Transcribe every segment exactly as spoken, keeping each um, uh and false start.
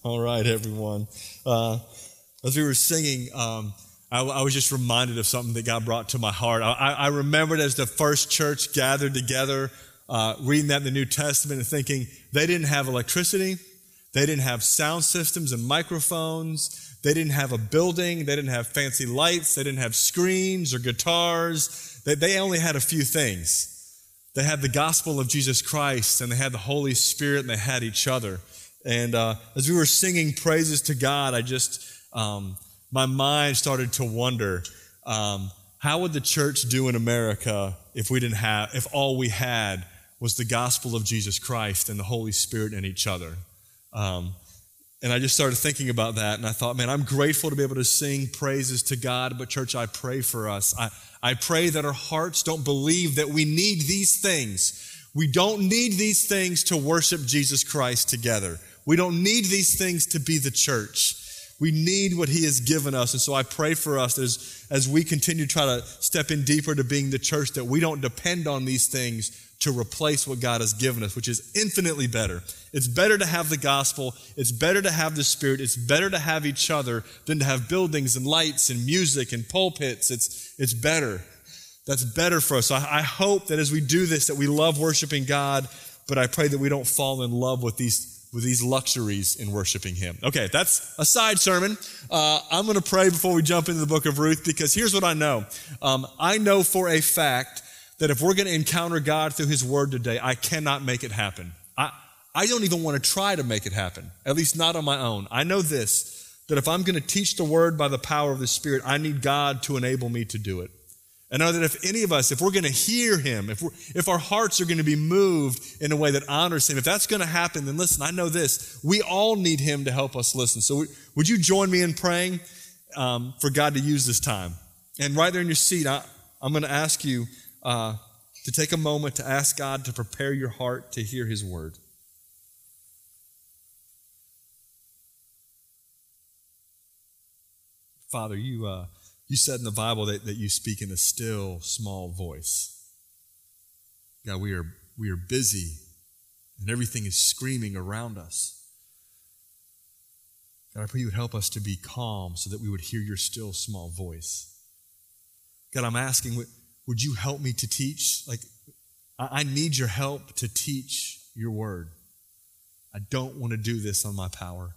All right, everyone. Uh, as we were singing, um, I, I was just reminded of something that God brought to my heart. I, I remembered as the first church gathered together, uh, reading that in the New Testament and thinking they didn't have electricity, they didn't have sound systems and microphones, they didn't have a building, they didn't have fancy lights, they didn't have screens or guitars. They, they only had a few things. They had the gospel of Jesus Christ, and they had the Holy Spirit, and they had each other. And uh, as we were singing praises to God, I just, um, my mind started to wonder, um, how would the church do in America if we didn't have, if all we had was the gospel of Jesus Christ and the Holy Spirit and each other? Um, and I just started thinking about that, and I thought, man, I'm grateful to be able to sing praises to God, but church, I pray for us. I, I pray that our hearts don't believe that we need these things. We don't need these things to worship Jesus Christ together. We don't need these things to be the church. We need what He has given us. And so I pray for us as, as we continue to try to step in deeper to being the church, that we don't depend on these things to replace what God has given us, which is infinitely better. It's better to have the gospel. It's better to have the Spirit. It's better to have each other than to have buildings and lights and music and pulpits. It's, it's better. That's better for us. So I, I hope that as we do this, that we love worshiping God, but I pray that we don't fall in love with these with these luxuries in worshiping Him. Okay, that's a side sermon. Uh, I'm going to pray before we jump into the book of Ruth, because here's what I know. Um, I know for a fact that if we're going to encounter God through His Word today, I cannot make it happen. I, I don't even want to try to make it happen, at least not on my own. I know this, that if I'm going to teach the Word by the power of the Spirit, I need God to enable me to do it. And know that if any of us, if we're going to hear Him, if we're, if our hearts are going to be moved in a way that honors Him, if that's going to happen, then listen, I know this, we all need Him to help us listen. So would you join me in praying um, for God to use this time? And right there in your seat, I, I'm going to ask you uh, to take a moment to ask God to prepare your heart to hear His Word. Father, you... Uh, You said in the Bible that, that you speak in a still, small voice. God, we are, we are busy, and everything is screaming around us. God, I pray you would help us to be calm so that we would hear your still, small voice. God, I'm asking, would, would you help me to teach? Like, I, I need your help to teach your word. I don't want to do this on my power.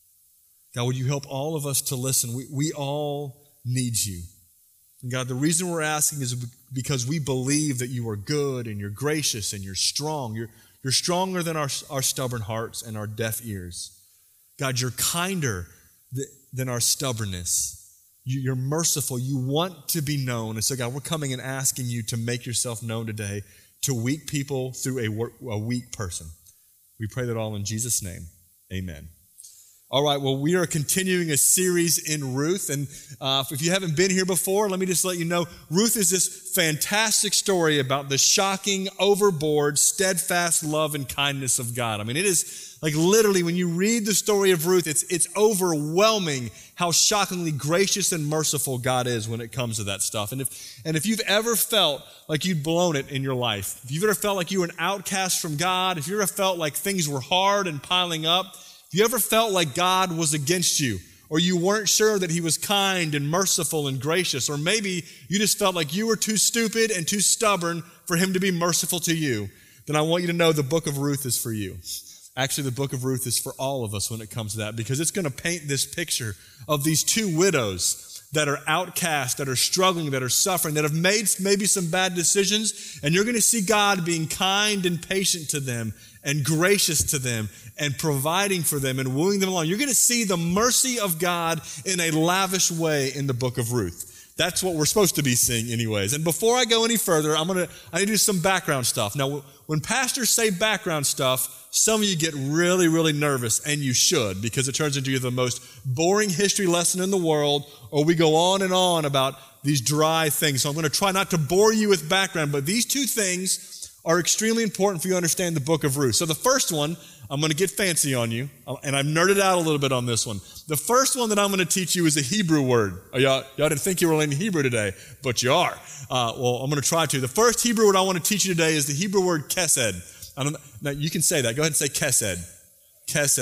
God, would you help all of us to listen? We, we all needs you. And God, the reason we're asking is because we believe that you are good and you're gracious and you're strong. You're, you're stronger than our, our stubborn hearts and our deaf ears. God, you're kinder th- than our stubbornness. You, you're merciful. You want to be known. And so God, we're coming and asking you to make yourself known today to weak people through a, wor- a weak person. We pray that all in Jesus' name. Amen. All right, well, we are continuing a series in Ruth, and uh, if you haven't been here before, let me just let you know, Ruth is this fantastic story about the shocking, overboard, steadfast love and kindness of God. I mean, it is like literally when you read the story of Ruth, it's it's overwhelming how shockingly gracious and merciful God is when it comes to that stuff. And if and if you've ever felt like you'd blown it in your life, if you've ever felt like you were an outcast from God, if you ever felt like things were hard and piling up, if you ever felt like God was against you, or you weren't sure that He was kind and merciful and gracious, or maybe you just felt like you were too stupid and too stubborn for Him to be merciful to you, then I want you to know the book of Ruth is for you. Actually, the book of Ruth is for all of us when it comes to that, because it's going to paint this picture of these two widows that are outcast, that are struggling, that are suffering, that have made maybe some bad decisions, and you're going to see God being kind and patient to them and gracious to them and providing for them and wooing them along. You're going to see the mercy of God in a lavish way in the book of Ruth. That's what we're supposed to be seeing anyways. And before I go any further, I'm going to, I need to do some background stuff. Now, when pastors say background stuff, some of you get really, really nervous, and you should, because it turns into the most boring history lesson in the world, or we go on and on about these dry things. So I'm going to try not to bore you with background, but these two things are extremely important for you to understand the book of Ruth. So the first one, I'm going to get fancy on you, and I've nerded out a little bit on this one. The first one that I'm going to teach you is a Hebrew word. Oh, y'all, y'all didn't think you were learning Hebrew today, but you are. Uh, well, I'm going to try to. The first Hebrew word I want to teach you today is the Hebrew word kesed. I don't know. Now, you can say that. Go ahead and say kesed. Kesed.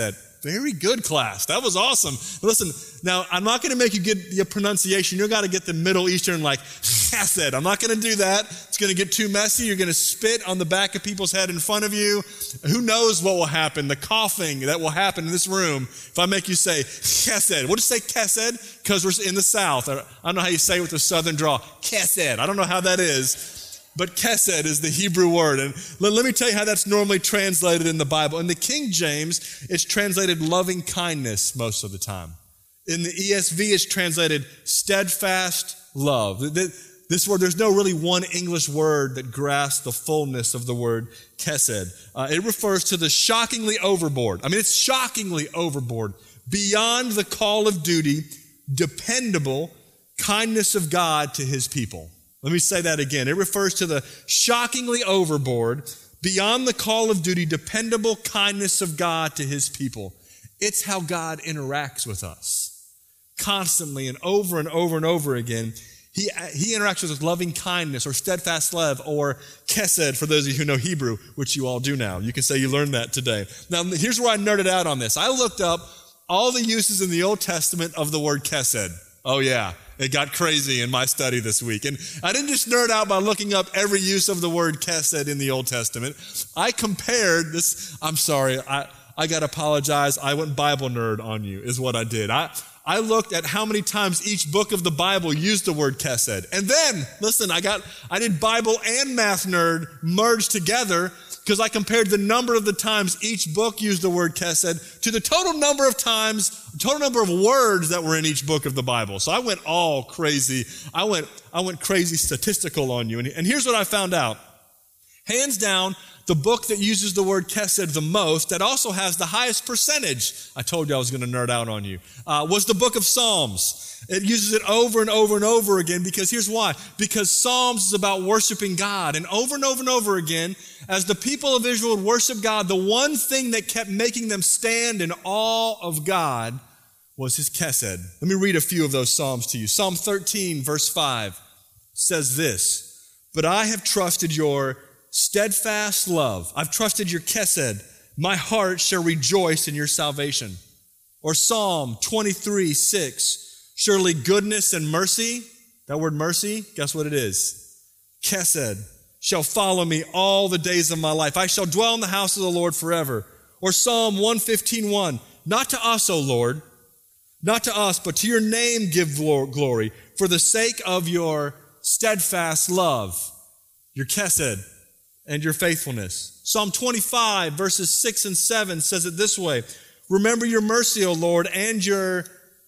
Very good, class. That was awesome. Listen, now I'm not going to make you get the pronunciation. You've got to get the Middle Eastern like chesed. I'm not going to do that. It's going to get too messy. You're going to spit on the back of people's head in front of you. Who knows what will happen? The coughing that will happen in this room if I make you say chesed. We'll just say chesed because we're in the South. I don't know how you say it with the Southern drawl. Chesed. I don't know how that is. But chesed is the Hebrew word. And let, let me tell you how that's normally translated in the Bible. In the King James, it's translated loving kindness most of the time. In the E S V, it's translated steadfast love. This word, there's no really one English word that grasps the fullness of the word chesed. Uh, it refers to the shockingly overboard. I mean, it's shockingly overboard, beyond the call of duty, dependable kindness of God to his people. Let me say that again. It refers to the shockingly overboard, beyond the call of duty, dependable kindness of God to his people. It's how God interacts with us. Constantly and over and over and over again, he, he interacts with us with loving kindness or steadfast love or chesed for those of you who know Hebrew, which you all do now. You can say you learned that today. Now, here's where I nerded out on this. I looked up all the uses in the Old Testament of the word chesed. Oh, yeah. It got crazy in my study this week. And I didn't just nerd out by looking up every use of the word chesed in the Old Testament. I compared this. I'm sorry. I, I got to apologize. I went Bible nerd on you is what I did. I, I looked at how many times each book of the Bible used the word chesed. And then, listen, I got, I did Bible and math nerd merged together because I compared the number of the times each book used the word chesed to the total number of times, total number of words that were in each book of the Bible. So I went all crazy. I went, I went crazy statistical on you. And, and here's what I found out. Hands down, the book that uses the word chesed the most, that also has the highest percentage, I told you I was going to nerd out on you, uh, was the book of Psalms. It uses it over and over and over again because here's why. Because Psalms is about worshiping God. And over and over and over again, as the people of Israel would worship God, the one thing that kept making them stand in awe of God was his chesed. Let me read a few of those Psalms to you. Psalm thirteen, verse five says this, "But I have trusted your steadfast love. I've trusted your chesed. My heart shall rejoice in your salvation." Or Psalm twenty-three, six, "Surely goodness and mercy," that word mercy, guess what it is? Chesed, "shall follow me all the days of my life. I shall dwell in the house of the Lord forever." Or Psalm one fifteen, one, "Not to us, O Lord, not to us, but to your name give glory, for the sake of your steadfast love," your chesed, "and your faithfulness." Psalm twenty-five, verses six and seven says it this way, "Remember your mercy, O Lord, and your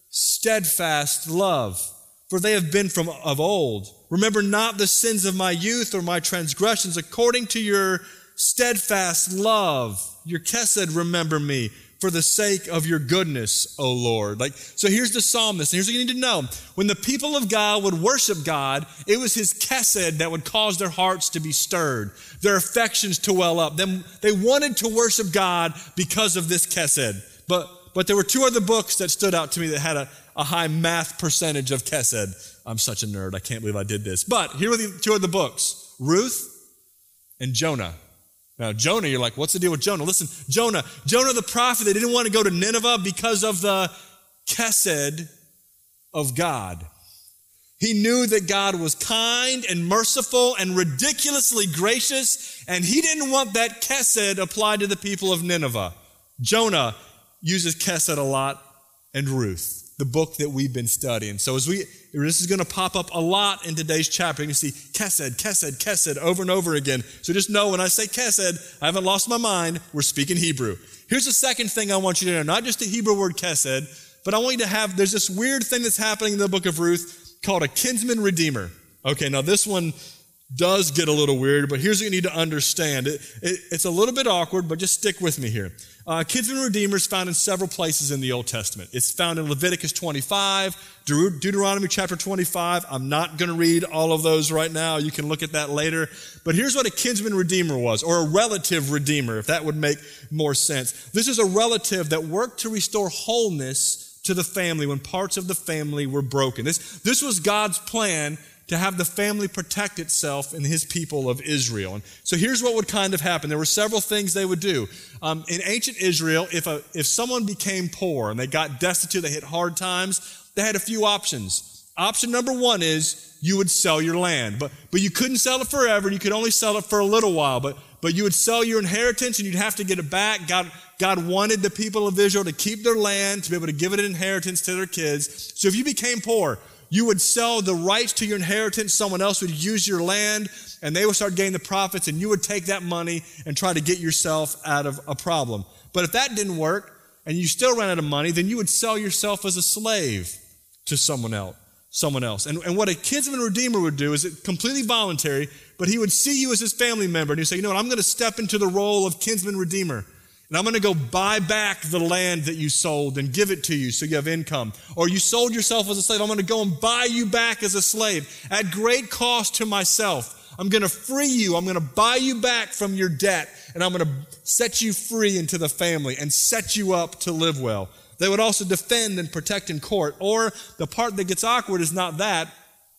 steadfast love, for they have been from of old. Remember not the sins of my youth or my transgressions. According to your steadfast love, your chesed, remember me, for the sake of your goodness, O Lord." Like, so here's the psalmist, and here's what you need to know. When the people of God would worship God, it was his chesed that would cause their hearts to be stirred, their affections to well up. Them, they wanted to worship God because of this chesed. But But there were two other books that stood out to me that had a, a high math percentage of chesed. I'm such a nerd. I can't believe I did this. But here are the two other books, Ruth and Jonah. Now, Jonah, you're like, what's the deal with Jonah? Listen, Jonah, Jonah the prophet, they didn't want to go to Nineveh because of the chesed of God. He knew that God was kind and merciful and ridiculously gracious, and he didn't want that chesed applied to the people of Nineveh. Jonah uses chesed a lot, and Ruth, the book that we've been studying. So as we, this is going to pop up a lot in today's chapter. You can see chesed, chesed, chesed over and over again. So just know when I say chesed, I haven't lost my mind. We're speaking Hebrew. Here's the second thing I want you to know, not just the Hebrew word chesed, but I want you to have, there's this weird thing that's happening in the book of Ruth called a kinsman redeemer. Okay, now this one does get a little weird, but here's what you need to understand. It, it, it's a little bit awkward, but just stick with me here. Uh, kinsman redeemer is found in several places in the Old Testament. It's found in Leviticus twenty-five, Deut- Deuteronomy chapter twenty-five. I'm not going to read all of those right now. You can look at that later. But here's what a kinsman redeemer was, or a relative redeemer, if that would make more sense. This is a relative that worked to restore wholeness to the family when parts of the family were broken. This, this was God's plan to have the family protect itself and his people of Israel. And so here's what would kind of happen. There were several things they would do. Um, in ancient Israel, if a, if someone became poor and they got destitute, they hit hard times, they had a few options. Option number one is you would sell your land, but but you couldn't sell it forever. You could only sell it for a little while, but but you would sell your inheritance and you'd have to get it back. God, God wanted the people of Israel to keep their land, to be able to give it an inheritance to their kids. So if you became poor, you would sell the rights to your inheritance. Someone else would use your land and they would start getting the profits, and you would take that money and try to get yourself out of a problem. But if that didn't work and you still ran out of money, then you would sell yourself as a slave to someone else. Someone else. And, and what a kinsman redeemer would do is it completely voluntary, but he would see you as his family member and he'd say, you know what, I'm going to step into the role of kinsman redeemer. And I'm going to go buy back the land that you sold and give it to you so you have income. Or you sold yourself as a slave. I'm going to go and buy you back as a slave at great cost to myself. I'm going to free you. I'm going to buy you back from your debt, and I'm going to set you free into the family and set you up to live well. They would also defend and protect in court. Or the part that gets awkward is not that.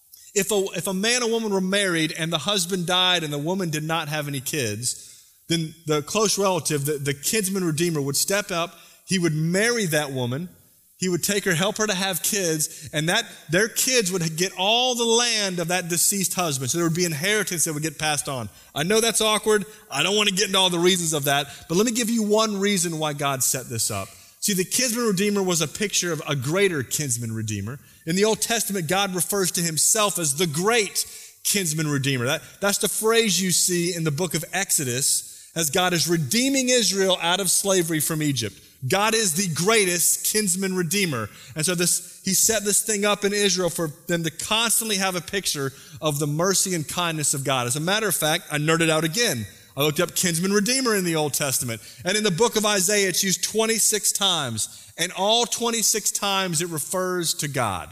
If a, if a man and woman were married and the husband died and the woman did not have any kids, then the close relative, the, the kinsman redeemer, would step up. He would marry that woman. He would take her, help her to have kids, and that their kids would get all the land of that deceased husband. So there would be inheritance that would get passed on. I know that's awkward. I don't want to get into all the reasons of that, but let me give you one reason why God set this up. See, the kinsman redeemer was a picture of a greater kinsman redeemer. In the Old Testament, God refers to himself as the great kinsman redeemer. That, that's the phrase you see in the book of Exodus as God is redeeming Israel out of slavery from Egypt. God is the greatest kinsman redeemer. And so this, he set this thing up in Israel for them to constantly have a picture of the mercy and kindness of God. As a matter of fact, I nerded out again. I looked up kinsman redeemer in the Old Testament. And in the book of Isaiah, it's used twenty-six times. And all twenty-six times it refers to God.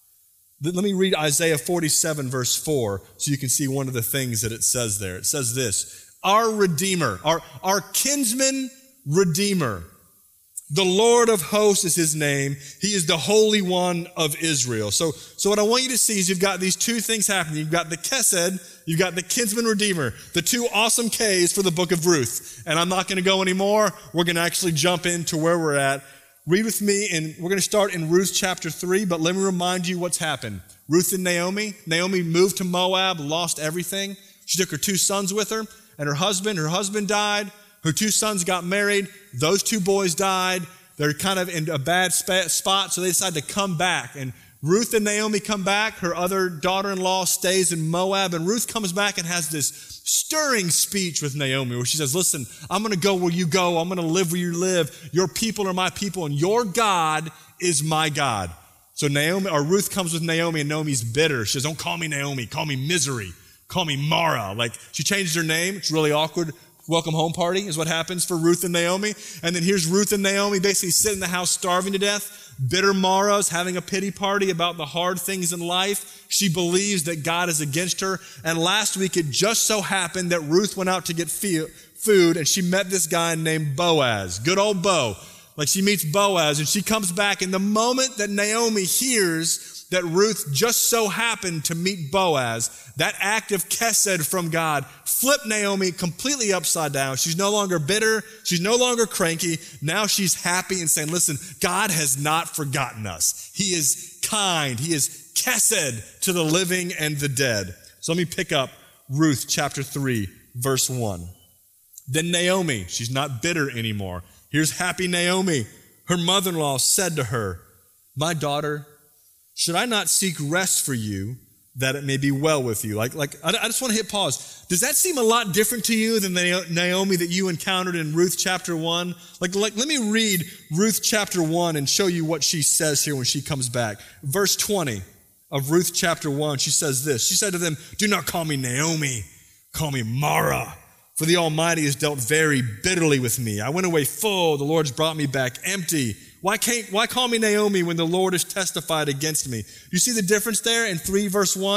Let me read Isaiah forty-seven, verse four, so you can see one of the things that it says there. It says this: our Redeemer, our, our kinsman redeemer. The Lord of hosts is his name. He is the Holy One of Israel. So, so what I want you to see is you've got these two things happening. You've got the Kesed, you've got the kinsman redeemer, the two awesome K's for the book of Ruth. And I'm not going to go anymore. We're going to actually jump into where we're at. Read with me, and we're going to start in Ruth chapter three, but let me remind you what's happened. Ruth and Naomi. Naomi moved to Moab, lost everything. She took her two sons with her and her husband. Her husband died. Her two sons got married. Those two boys died. They're kind of in a bad spot, so they decide to come back. And Ruth and Naomi come back. Her other daughter-in-law stays in Moab. And Ruth comes back and has this stirring speech with Naomi where she says, listen, I'm going to go where you go. I'm going to live where you live. Your people are my people, and your God is my God. So Naomi, or Ruth comes with Naomi, and Naomi's bitter. She says, don't call me Naomi. Call me Misery. Call me Mara. Like, she changes her name. It's really awkward. Welcome home party is what happens for Ruth and Naomi. And then here's Ruth and Naomi basically sitting in the house starving to death. Bitter Mara's having a pity party about the hard things in life. She believes that God is against her. And last week it just so happened that Ruth went out to get food and she met this guy named Boaz. Good old Bo. Like, she meets Boaz and she comes back, and the moment that Naomi hears that Ruth just so happened to meet Boaz, that act of Kesed from God flipped Naomi completely upside down. She's no longer bitter. She's no longer cranky. Now she's happy and saying, listen, God has not forgotten us. He is kind. He is Kesed to the living and the dead. So let me pick up Ruth chapter three, verse one. Then Naomi, she's not bitter anymore. Here's happy Naomi. Her mother-in-law said to her, my daughter, should I not seek rest for you that it may be well with you? Like, like I, I just want to hit pause. Does that seem a lot different to you than the Naomi that you encountered in Ruth chapter one? Like, like, let me read Ruth chapter one and show you what she says here when she comes back. Verse twenty of Ruth chapter one, she says this. She said to them, do not call me Naomi, call me Mara. For the Almighty has dealt very bitterly with me. I went away full, the Lord's brought me back empty. Why can't, why call me Naomi when the Lord has testified against me? You see the difference there in three verse one?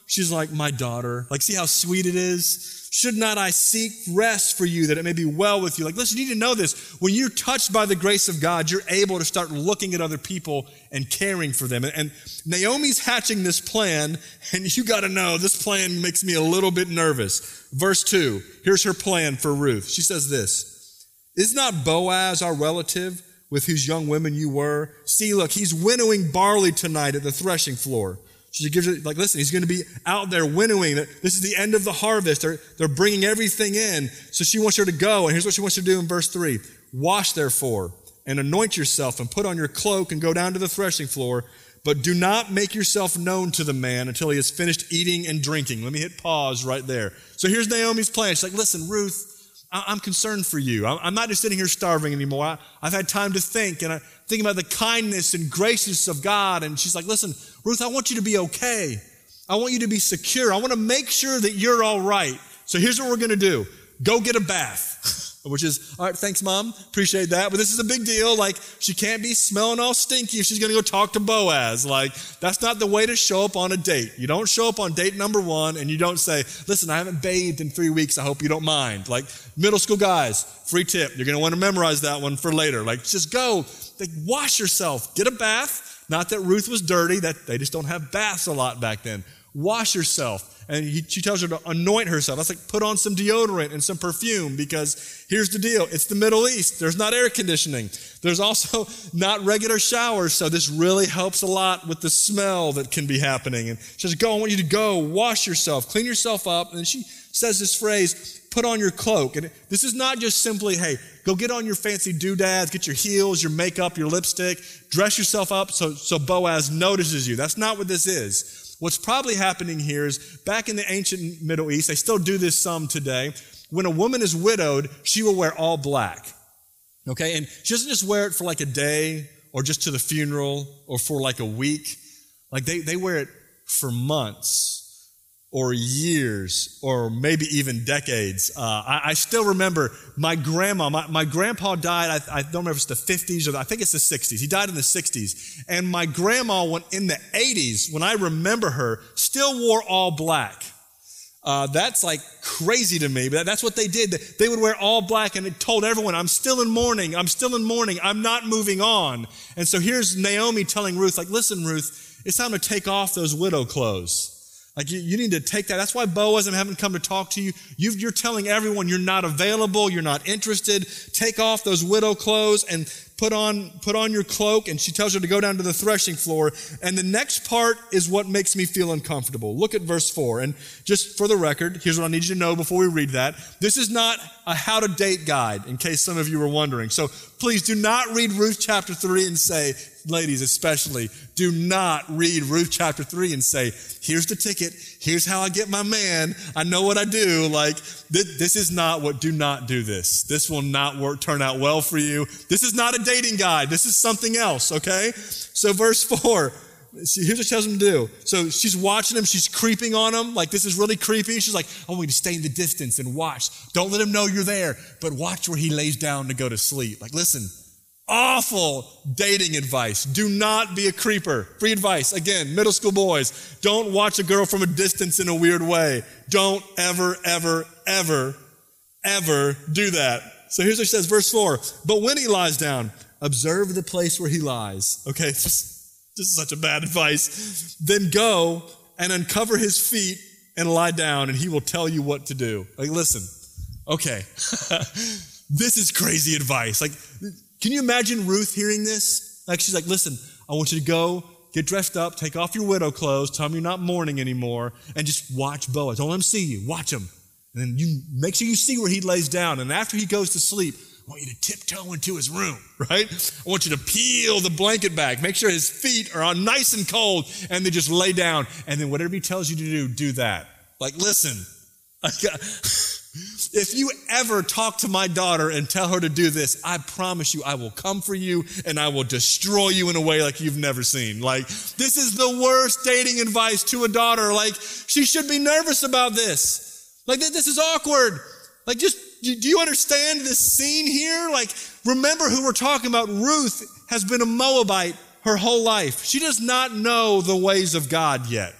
She's like, my daughter. Like, see how sweet it is? Should not I seek rest for you that it may be well with you? Like, listen, you need to know this. When you're touched by the grace of God, you're able to start looking at other people and caring for them. And, and Naomi's hatching this plan, and you got to know this plan makes me a little bit nervous. Verse two, here's her plan for Ruth. She says this, is not Boaz our relative with whose young women you were? See, look, he's winnowing barley tonight at the threshing floor. She gives it, like, listen, he's going to be out there winnowing. This is the end of the harvest. They're, they're bringing everything in. So she wants her to go. And here's what she wants to do in verse three. Wash, therefore, and anoint yourself and put on your cloak and go down to the threshing floor. But do not make yourself known to the man until he has finished eating and drinking. Let me hit pause right there. So here's Naomi's plan. She's like, listen, Ruth, I'm concerned for you. I'm not just sitting here starving anymore. I've had time to think, and I'm thinking about the kindness and graciousness of God. And she's like, listen, Ruth, I want you to be okay. I want you to be secure. I want to make sure that you're all right. So here's what we're going to do. Go get a bath. Which is, all right, thanks, Mom. Appreciate that. But this is a big deal. Like, she can't be smelling all stinky if she's going to go talk to Boaz. Like, that's not the way to show up on a date. You don't show up on date number one and you don't say, listen, I haven't bathed in three weeks. I hope you don't mind. Like, middle school guys, free tip. You're going to want to memorize that one for later. Like, just go, like, wash yourself. Get a bath. Not that Ruth was dirty. That they just don't have baths a lot back then. Wash yourself. And he, she tells her to anoint herself. That's like put on some deodorant and some perfume, because here's the deal. It's the Middle East. There's not air conditioning. There's also not regular showers. So this really helps a lot with the smell that can be happening. And she says, go, I want you to go wash yourself, clean yourself up. And she says this phrase, put on your cloak. And this is not just simply, hey, go get on your fancy doodads, get your heels, your makeup, your lipstick, dress yourself up so, so Boaz notices you. That's not what this is. What's probably happening here is back in the ancient Middle East, they still do this some today. When a woman is widowed, she will wear all black. Okay? And she doesn't just wear it for like a day or just to the funeral or for like a week. Like they, they wear it for months or years or maybe even decades. Uh, I, I still remember my grandma, my, my grandpa died, I, I don't remember if it's the fifties or the, I think it's the sixties. He died in the sixties. And my grandma went in the eighties, when I remember her, still wore all black. Uh, that's like crazy to me, but that's what they did. They would wear all black and it told everyone, I'm still in mourning, I'm still in mourning, I'm not moving on. And so here's Naomi telling Ruth, like, listen, Ruth, it's time to take off those widow clothes. Like, you, you need to take that. That's why Boaz and haven't come to talk to you. You've, you're telling everyone you're not available, you're not interested. Take off those widow clothes and put on, put on your cloak. And she tells her to go down to the threshing floor. And the next part is what makes me feel uncomfortable. Look at verse four. And just for the record, here's what I need you to know before we read that. This is not a how to date guide, in case some of you were wondering. So please do not read Ruth chapter three and say, ladies especially, do not read Ruth chapter three and say, here's the ticket, here's how I get my man, I know what I do. Like, th- this is not what, do not do this. This will not work, turn out well for you. This is not a dating guide. This is something else, okay? So verse four, here's what she tells him to do. So she's watching him, she's creeping on him, like this is really creepy. She's like, I want you to stay in the distance and watch. Don't let him know you're there, but watch where he lays down to go to sleep. Like, listen, awful dating advice. Do not be a creeper. Free advice. Again, middle school boys, don't watch a girl from a distance in a weird way. Don't ever, ever, ever, ever do that. So here's what she says, verse four. But when he lies down, observe the place where he lies. Okay, just, just such a bad advice. Then go and uncover his feet and lie down, and he will tell you what to do. Like, listen, okay, this is crazy advice. Like, can you imagine Ruth hearing this? Like, she's like, listen, I want you to go, get dressed up, take off your widow clothes, tell him you're not mourning anymore, and just watch Boaz. Don't let him see you. Watch him. And then you make sure you see where he lays down. And after he goes to sleep, I want you to tiptoe into his room, right? I want you to peel the blanket back. Make sure his feet are on nice and cold, and then just lay down. And then whatever he tells you to do, do that. Like, listen, I got... If you ever talk to my daughter and tell her to do this, I promise you I will come for you and I will destroy you in a way like you've never seen. Like, this is the worst dating advice to a daughter. Like, she should be nervous about this. Like, this is awkward. Like, just, do you understand this scene here? Like, remember who we're talking about. Ruth has been a Moabite her whole life. She does not know the ways of God yet.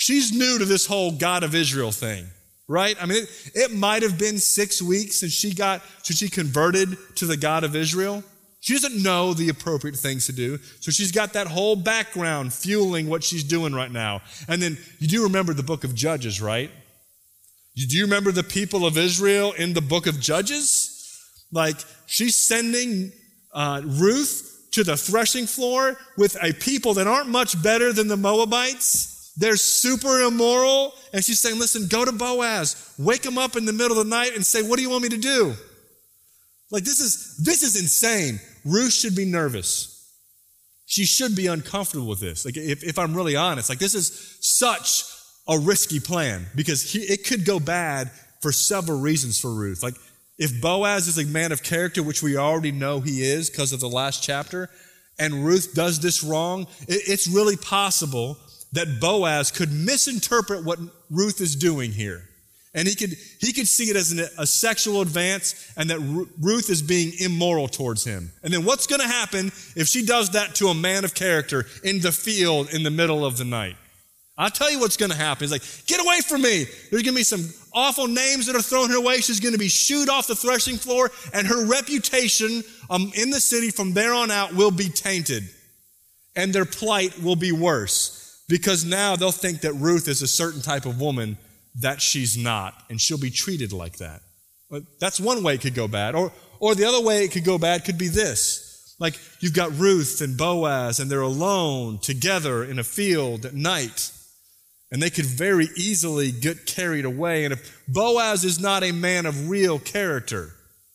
she's new to this whole God of Israel thing, right? I mean, it, it might have been six weeks since she got, since she converted to the God of Israel. She doesn't know the appropriate things to do. So she's got that whole background fueling what she's doing right now. And then you do remember the book of Judges, right? You do remember the people of Israel in the book of Judges? Like, she's sending uh, Ruth to the threshing floor with a people that aren't much better than the Moabites. They're super immoral. And she's saying, listen, go to Boaz, wake him up in the middle of the night and say, what do you want me to do? Like, this is, this is insane. Ruth should be nervous. She should be uncomfortable with this. Like, if, if I'm really honest, like, this is such a risky plan because he, it could go bad for several reasons for Ruth. Like, if Boaz is a man of character, which we already know he is because of the last chapter, and Ruth does this wrong, it, it's really possible that Boaz could misinterpret what Ruth is doing here. And he could he could see it as an, a sexual advance and that Ru- Ruth is being immoral towards him. And then what's going to happen if she does that to a man of character in the field in the middle of the night? I'll tell you what's going to happen. It's like, get away from me. There's going to be some awful names that are thrown her way. She's going to be shooed off the threshing floor, and her reputation um, in the city from there on out will be tainted. And their plight will be worse because now they'll think that Ruth is a certain type of woman that she's not, and she'll be treated like that. But that's one way it could go bad. Or, or the other way it could go bad could be this. Like, you've got Ruth and Boaz, and they're alone together in a field at night, and they could very easily get carried away. And if Boaz is not a man of real character,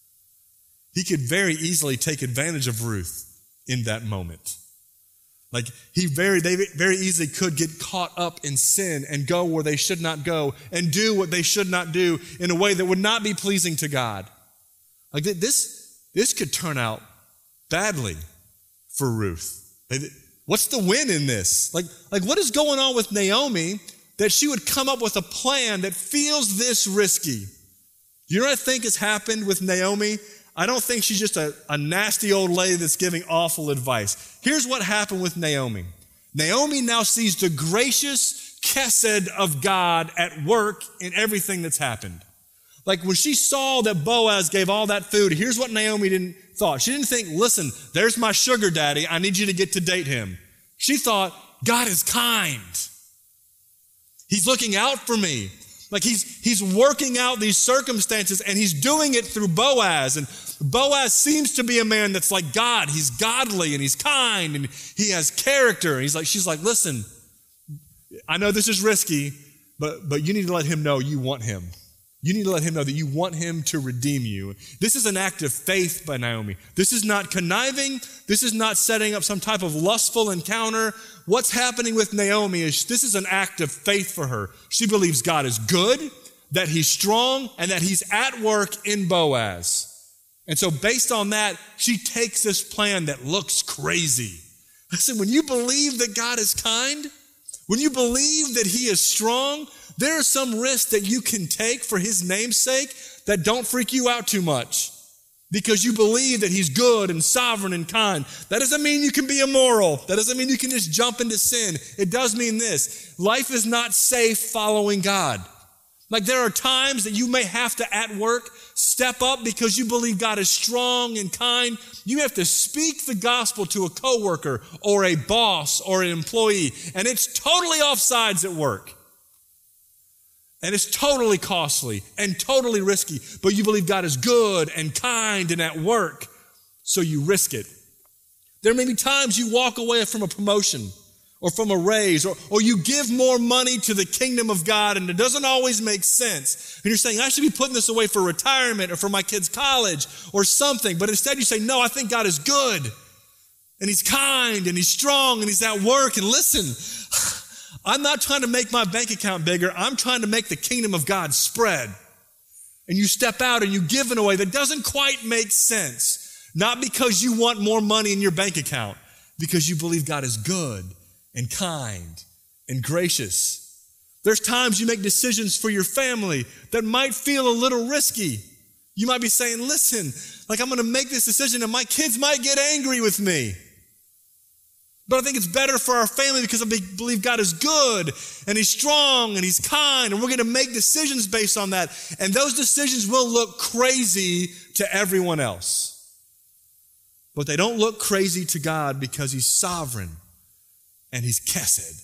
he could very easily take advantage of Ruth in that moment. Like, he very, they very easily could get caught up in sin and go where they should not go and do what they should not do in a way that would not be pleasing to God. Like, this, this could turn out badly for Ruth. What's the win in this? Like, like, what is going on with Naomi that she would come up with a plan that feels this risky? You know what I think has happened with Naomi? I don't think she's just a, a nasty old lady that's giving awful advice. Here's what happened with Naomi. Naomi now sees the gracious chesed of God at work in everything that's happened. Like, when she saw that Boaz gave all that food, here's what Naomi didn't thought. She didn't think, listen, there's my sugar daddy. I need you to get to date him. She thought, God is kind. He's looking out for me. Like, he's, he's working out these circumstances, and he's doing it through Boaz. And Boaz seems to be a man that's like God. He's godly and he's kind and he has character. He's like, she's like, listen, I know this is risky, but, but you need to let him know you want him. You need to let him know that you want him to redeem you. This is an act of faith by Naomi. This is not conniving. This is not setting up some type of lustful encounter. What's happening with Naomi is this is an act of faith for her. She believes God is good, that he's strong, and that he's at work in Boaz. And so based on that, she takes this plan that looks crazy. Listen, when you believe that God is kind, when you believe that he is strong, there are some risks that you can take for his name's sake that don't freak you out too much because you believe that he's good and sovereign and kind. That doesn't mean you can be immoral. That doesn't mean you can just jump into sin. It does mean this. Life is not safe following God. Like, there are times that you may have to, at work, step up because you believe God is strong and kind. You have to speak the gospel to a coworker or a boss or an employee, and it's totally offsides at work. And it's totally costly and totally risky, but you believe God is good and kind and at work, so you risk it. There may be times you walk away from a promotion or from a raise, or, or you give more money to the kingdom of God, and it doesn't always make sense. And you're saying, I should be putting this away for retirement or for my kids' college or something. But instead you say, no, I think God is good, and he's kind, and he's strong, and he's at work. And listen, I'm not trying to make my bank account bigger. I'm trying to make the kingdom of God spread. And you step out and you give in a way that doesn't quite make sense. Not because you want more money in your bank account, because you believe God is good and kind and gracious. There's times you make decisions for your family that might feel a little risky. You might be saying, listen, like, I'm going to make this decision and my kids might get angry with me. But I think it's better for our family because I believe God is good and he's strong and he's kind, and we're going to make decisions based on that. And those decisions will look crazy to everyone else. But they don't look crazy to God because he's sovereign and he's chesed.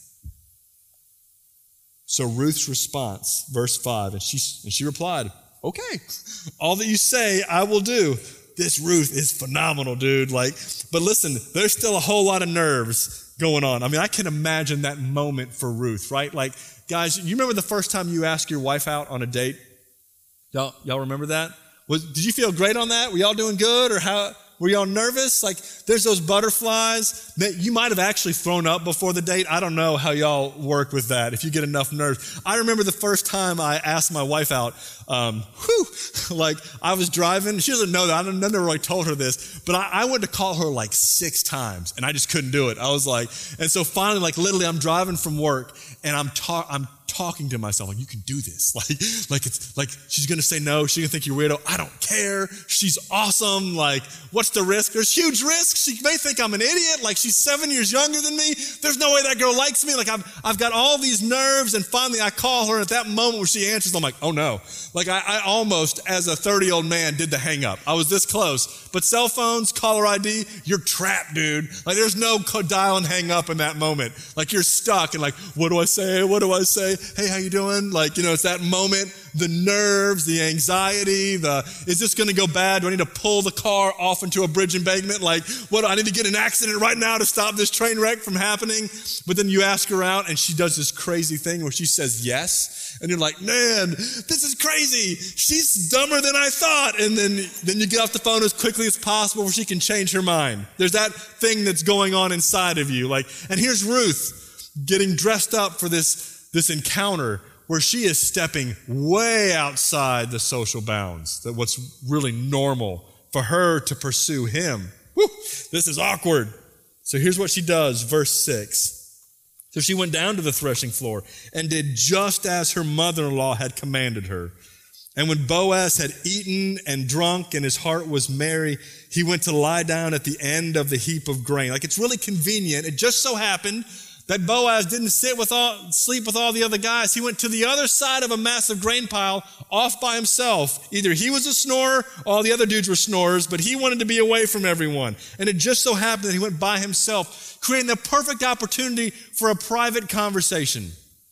So Ruth's response, verse five, and she, and she replied, okay, all that you say, I will do. This Ruth is phenomenal, dude. Like, but listen, there's still a whole lot of nerves going on. I mean, I can imagine that moment for Ruth, right? Like, guys, you remember the first time you asked your wife out on a date? Y'all, y'all remember that? Was, did you feel great on that? Were y'all doing good, or how? Were y'all nervous? Like, there's those butterflies that you might have actually thrown up before the date. I don't know how y'all work with that, if you get enough nerves. I remember the first time I asked my wife out, um, whew, like, I was driving. She doesn't know that. I never really told her this, but I, I went to call her like six times, and I just couldn't do it. I was like, and so finally, like, literally, I'm driving from work, and I'm talking, I'm talking to myself, like, you can do this. Like, like it's like, she's going to say no. She's going to think you're weirdo. I don't care. She's awesome. Like, what's the risk? There's huge risk. She may think I'm an idiot. Like, she's seven years younger than me. There's no way that girl likes me. Like, I've, I've got all these nerves. And finally I call her, and at that moment where she answers, I'm like, oh no. Like, I, I almost, as a thirty year old man, did the hang up. I was this close, but cell phones, caller I D, you're trapped, dude. Like, there's no dial and hang up in that moment. Like, you're stuck and like, what do I say? What do I say? Hey, how you doing? Like, you know, it's that moment, the nerves, the anxiety, the, is this going to go bad? Do I need to pull the car off into a bridge embankment? Like, what, I need to get an accident right now to stop this train wreck from happening. But then you ask her out, and she does this crazy thing where she says yes. And you're like, man, this is crazy. She's dumber than I thought. And then, then you get off the phone as quickly as possible where she can change her mind. There's that thing that's going on inside of you. Like, and here's Ruth getting dressed up for this This encounter where she is stepping way outside the social bounds, that what's really normal for her to pursue him. Whew, this is awkward. So here's what she does, verse six. So she went down to the threshing floor and did just as her mother-in-law had commanded her. And when Boaz had eaten and drunk and his heart was merry, he went to lie down at the end of the heap of grain. Like, it's really convenient. It just so happened that Boaz didn't sit with all, sleep with all the other guys. He went to the other side of a massive grain pile off by himself. Either he was a snorer, all the other dudes were snorers, but he wanted to be away from everyone. And it just so happened that he went by himself, creating the perfect opportunity for a private conversation.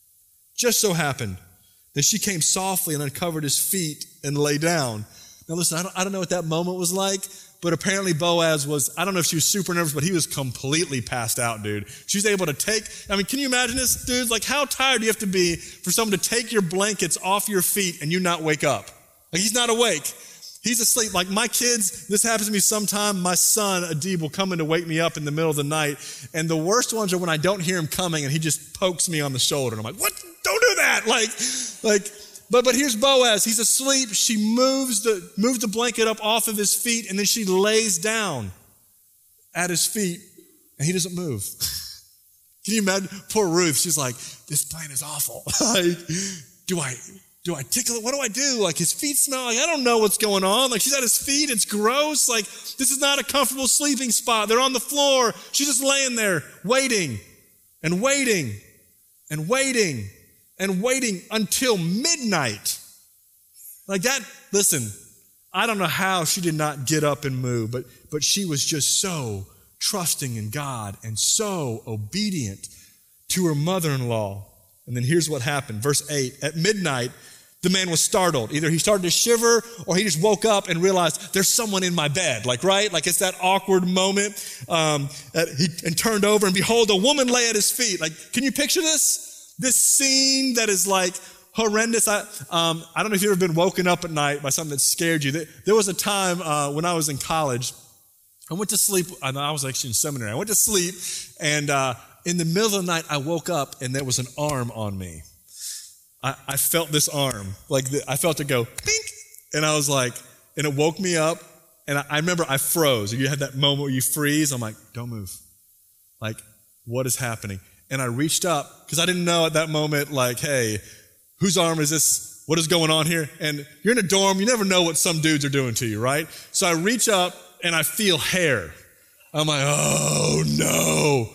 Just so happened that she came softly and uncovered his feet and lay down. Now listen, I don't, I don't know what that moment was like, but apparently Boaz was, I don't know if she was super nervous, but he was completely passed out, dude. She was able to take, I mean, can you imagine this, dude? Like, how tired do you have to be for someone to take your blankets off your feet and you not wake up? Like, he's not awake. He's asleep. Like, my kids, this happens to me sometime. My son, Adib, will come in to wake me up in the middle of the night. And the worst ones are when I don't hear him coming and he just pokes me on the shoulder. And I'm like, what? Don't do that. Like, like, But but here's Boaz. He's asleep. She moves the moves the blanket up off of his feet, and then she lays down at his feet, and he doesn't move. Can you imagine? Poor Ruth. She's like, this plan is awful. Like, do I do I tickle it? What do I do? Like, his feet smell. Like, I don't know what's going on. Like, she's at his feet. It's gross. Like, this is not a comfortable sleeping spot. They're on the floor. She's just laying there, waiting and waiting and waiting. And waiting until midnight. Like that, listen, I don't know how she did not get up and move, but, but she was just so trusting in God and so obedient to her mother-in-law. And then here's what happened. Verse eight, at midnight, the man was startled. Either he started to shiver or he just woke up and realized there's someone in my bed. Like, right? Like, it's that awkward moment. Um, he, and turned over, and behold, a woman lay at his feet. Like, can you picture this? This scene that is like horrendous. I, um, I don't know if you've ever been woken up at night by something that scared you. There was a time uh, when I was in college, I went to sleep. I was actually in seminary. I went to sleep, and uh, in the middle of the night, I woke up, and there was an arm on me. I, I felt this arm. Like, the, I felt it go, pink, and I was like, and it woke me up, and I, I remember I froze. You had that moment where you freeze. I'm like, don't move. Like, what is happening? And I reached up because I didn't know at that moment, like, hey, whose arm is this? What is going on here? And you're in a dorm. You never know what some dudes are doing to you, right? So I reach up and I feel hair. I'm like, oh, no.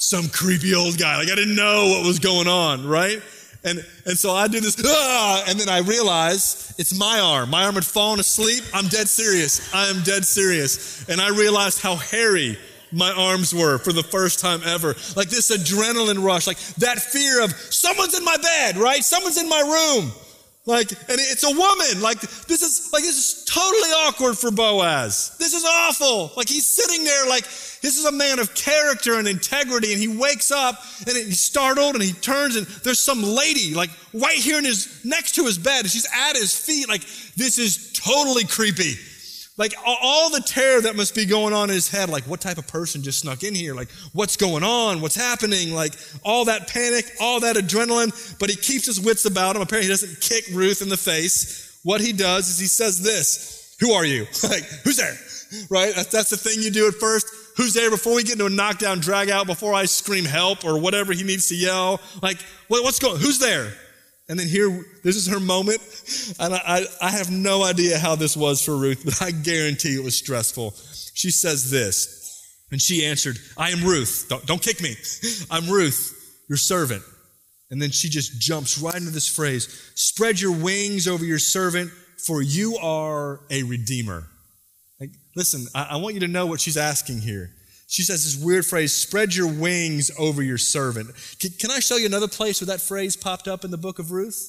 some creepy old guy. Like I didn't know what was going on, right? And and so I do this, ah, and then I realize it's my arm. My arm had fallen asleep. I'm dead serious. I am dead serious. And I realized how hairy my arms were for the first time ever. Like this adrenaline rush, like that fear of someone's in my bed, right? Someone's in my room. Like, and it's a woman. Like this is like this is totally awkward for Boaz. This is awful. Like he's sitting there like this is a man of character and integrity, and he wakes up and he's startled and he turns and there's some lady like right here in his next to his bed, and she's at his feet. Like this is totally creepy. Like all the terror that must be going on in his head, like what type of person just snuck in here? Like what's going on? What's happening? Like all that panic, all that adrenaline, but he keeps his wits about him. Apparently he doesn't kick Ruth in the face. What he does is he says this, who are you? Like, who's there? Right? That's, that's the thing you do at first. Who's there before we get into a knockdown, drag out, before I scream help or whatever he needs to yell? Like, what, what's going on? Who's there? And then here, this is her moment. And I, I, I have no idea how this was for Ruth, but I guarantee it was stressful. She says this, and she answered, I am Ruth. Don't, don't kick me. I'm Ruth, your servant. And then she just jumps right into this phrase, spread your wings over your servant, for you are a redeemer. Like, listen, I, I want you to know what she's asking here. She says this weird phrase, spread your wings over your servant. Can, can I show you another place where that phrase popped up in the book of Ruth?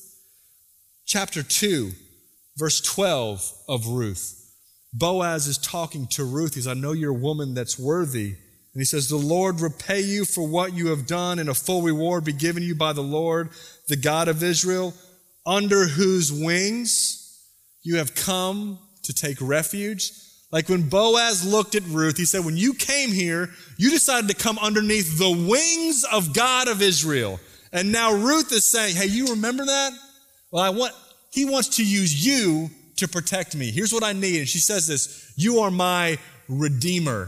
Chapter two, verse twelve of Ruth. Boaz is talking to Ruth. He says, I know you're a woman that's worthy. And he says, the Lord repay you for what you have done, and a full reward be given you by the Lord, the God of Israel, under whose wings you have come to take refuge. Like when Boaz looked at Ruth, he said, when you came here, you decided to come underneath the wings of God of Israel. And now Ruth is saying, hey, you remember that? Well, I want, he wants to use you to protect me. Here's what I need. And she says this, you are my redeemer.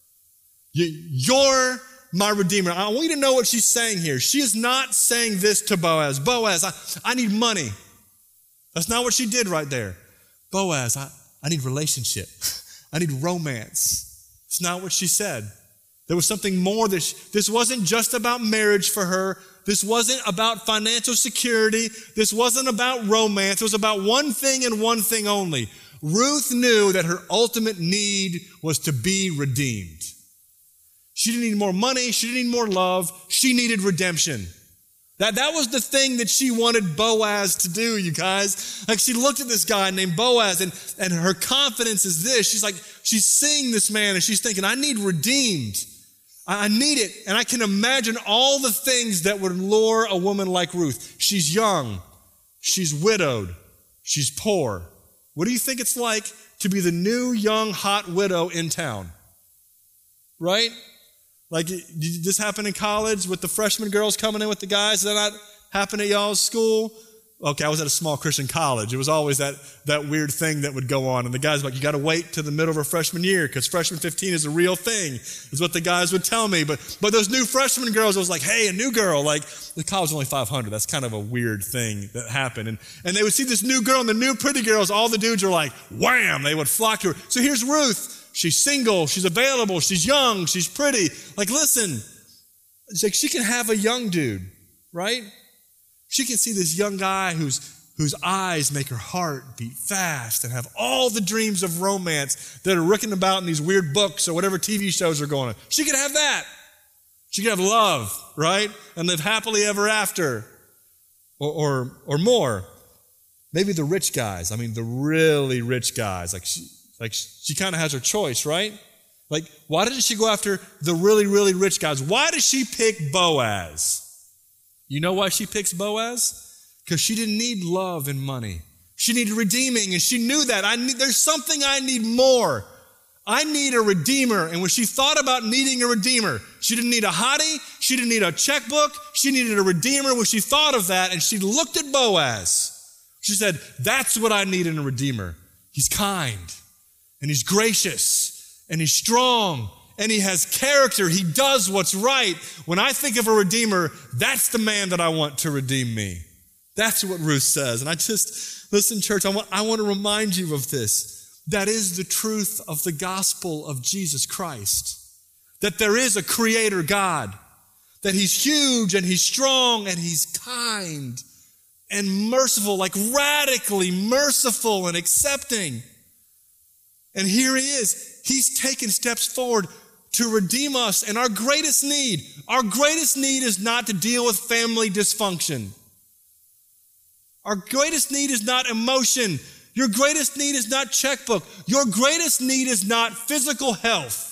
You, you're my redeemer. I want you to know what she's saying here. She is not saying this to Boaz. Boaz, I, I need money. That's not what she did right there. Boaz, I, I need relationship. I need romance. It's not what she said. There was something more. That she, this wasn't just about marriage for her. This wasn't about financial security. This wasn't about romance. It was about one thing and one thing only. Ruth knew that her ultimate need was to be redeemed. She didn't need more money. She didn't need more love. She needed redemption. That, that was the thing that she wanted Boaz to do, you guys. Like she looked at this guy named Boaz, and, and her confidence is this. She's like, she's seeing this man and she's thinking, I need redeemed. I, I need it. And I can imagine all the things that would lure a woman like Ruth. She's young. She's widowed. She's poor. What do you think it's like to be the new, young, hot widow in town? Right? Like, did this happen in college with the freshman girls coming in with the guys? Did that not happen at y'all's school? Okay, I was at a small Christian college. It was always that, that weird thing that would go on. And the guys were like, you got to wait till the middle of our freshman year because freshman fifteen is a real thing, is what the guys would tell me. But but those new freshman girls, I was like, hey, a new girl. Like, the college was only five hundred. That's kind of a weird thing that happened. And, and they would see this new girl and the new pretty girls. All the dudes are like, wham, they would flock to her. So here's Ruth. She's single, she's available, she's young, she's pretty. Like, listen, it's like she can have a young dude, right? She can see this young guy whose, whose eyes make her heart beat fast and have all the dreams of romance that are written about in these weird books or whatever T V shows are going on. She could have that. She could have love, right? And live happily ever after or, or, or more. Maybe the rich guys, I mean, the really rich guys, like she, Like, she kind of has her choice, right? Like, why didn't she go after the really, really rich guys? Why did she pick Boaz? You know why she picks Boaz? Because she didn't need love and money. She needed redeeming, and she knew that. I need, there's something I need more. I need a redeemer. And when she thought about needing a redeemer, she didn't need a hottie. She didn't need a checkbook. She needed a redeemer. When she thought of that, and she looked at Boaz, she said, that's what I need in a redeemer. He's kind. And he's gracious, and he's strong, and he has character. He does what's right. When I think of a redeemer, that's the man that I want to redeem me. That's what Ruth says. And I just, listen, church, I want, I want to remind you of this. That is the truth of the gospel of Jesus Christ. That there is a creator God. that he's huge and he's strong and he's kind and merciful, like radically merciful and accepting. And here he is. He's taken steps forward to redeem us. And our greatest need, our greatest need is not to deal with family dysfunction. Our greatest need is not emotion. Your greatest need is not checkbook. Your greatest need is not physical health.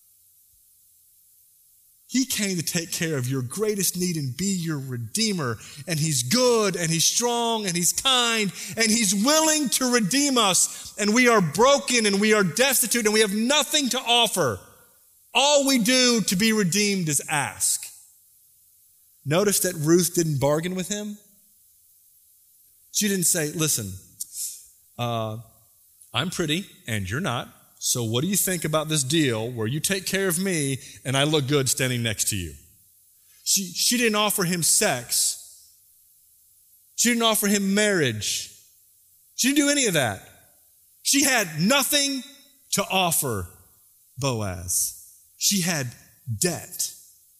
He came to take care of your greatest need and be your redeemer. And he's good and he's strong and he's kind and he's willing to redeem us. And we are broken and we are destitute and we have nothing to offer. All we do to be redeemed is ask. Notice that Ruth didn't bargain with him. She didn't say, listen, uh, I'm pretty and you're not. So what do you think about this deal where you take care of me and I look good standing next to you? She, she didn't offer him sex. She didn't offer him marriage. She didn't do any of that. She had nothing to offer Boaz. She had debt.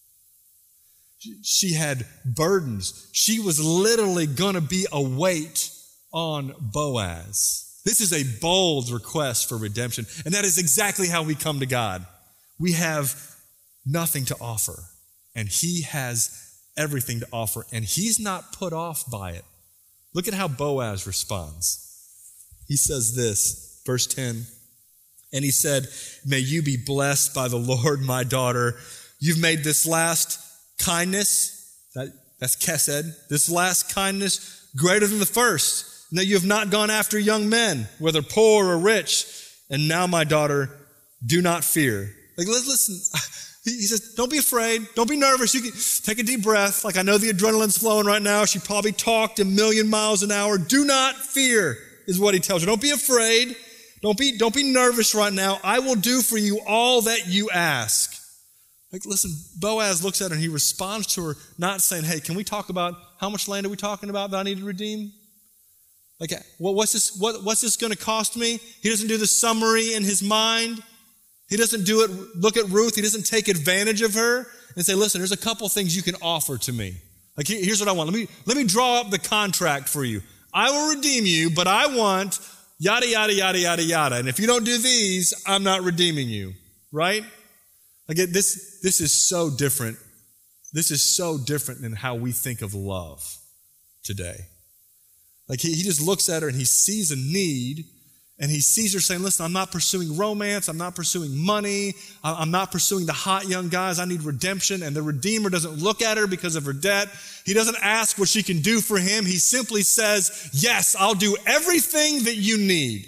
She had burdens. She was literally going to be a weight on Boaz. This is a bold request for redemption, and that is exactly how we come to God. We have nothing to offer, and he has everything to offer, and he's not put off by it. Look at how Boaz responds. He says this, verse ten, and he said, may you be blessed by the Lord, my daughter. You've made this last kindness, that, that's Kesed, this last kindness greater than the first. No, you have not gone after young men, whether poor or rich. And now, my daughter, do not fear. Like, listen, he says, don't be afraid. Don't be nervous. You can take a deep breath. Like, I know the adrenaline's flowing right now. She probably talked a million miles an hour. Do not fear is what he tells her. Don't be afraid. Don't be, don't be nervous right now. I will do for you all that you ask. Like, listen, Boaz looks at her and he responds to her, not saying, hey, can we talk about how much land are we talking about that I need to redeem? Like, well, what's this, what, what's this going to cost me? He doesn't do the summary in his mind. He doesn't do it, look at Ruth. He doesn't take advantage of her and say, listen, there's a couple things you can offer to me. Like, here's what I want. Let me, let me draw up the contract for you. I will redeem you, but I want yada, yada, yada, yada, yada. And if you don't do these, I'm not redeeming you, right? Like, this, this is so different. This is so different than how we think of love today. Like, he, he just looks at her and he sees a need and he sees her saying, listen, I'm not pursuing romance. I'm not pursuing money. I'm not pursuing the hot young guys. I need redemption. And the Redeemer doesn't look at her because of her debt. He doesn't ask what she can do for him. He simply says, yes, I'll do everything that you need.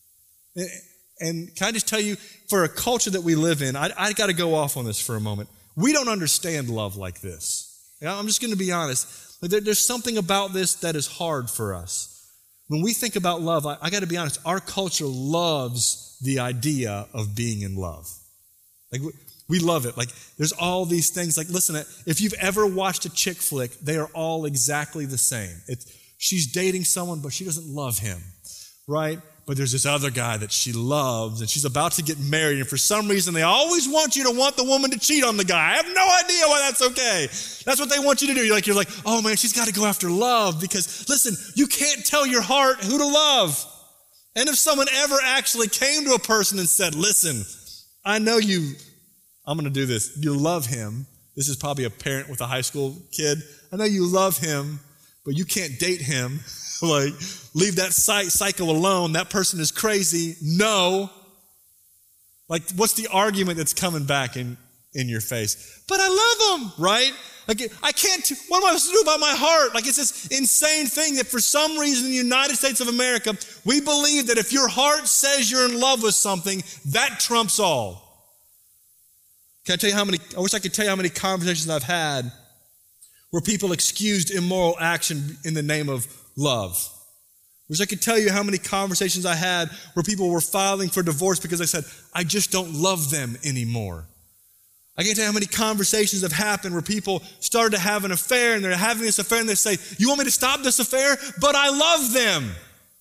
And can I just tell you, for a culture that we live in, I, I got to go off on this for a moment. We don't understand love like this. I'm just going to be honest. There, there's something about this that is hard for us. When we think about love, I, I got to be honest, our culture loves the idea of being in love. Like, we, we love it. Like, there's all these things. Like, listen, if you've ever watched a chick flick, they are all exactly the same. It's, she's dating someone, but she doesn't love him, right? But there's this other guy that she loves, and she's about to get married, and for some reason, they always want you to want the woman to cheat on the guy. I have no idea why that's okay. That's what they want you to do. You're like, you're like, oh man, she's got to go after love, because listen, you can't tell your heart who to love. And if someone ever actually came to a person and said, listen, I know you, I'm going to do this. You love him. This is probably a parent with a high school kid. I know you love him, but you can't date him. Like, leave that psycho alone. That person is crazy. No. Like, what's the argument that's coming back in, in your face? But I love him, right? Like, I can't, what am I supposed to do about my heart? Like, it's this insane thing that for some reason in the United States of America, we believe that if your heart says you're in love with something, that trumps all. Can I tell you how many, I wish I could tell you how many conversations I've had where people excused immoral action in the name of love. I wish I could tell you how many conversations I had where people were filing for divorce because they said, I just don't love them anymore. I can't tell you how many conversations have happened where people started to have an affair and they're having this affair and they say, you want me to stop this affair? But I love them.